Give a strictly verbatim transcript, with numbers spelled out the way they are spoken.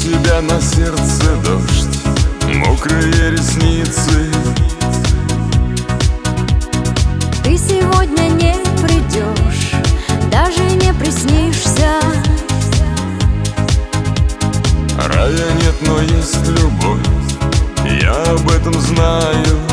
тебя на сердце дождь, мокрые ресницы. Ты сегодня не придешь, даже не приснишься. Рая нет, но есть любовь, я об этом знаю.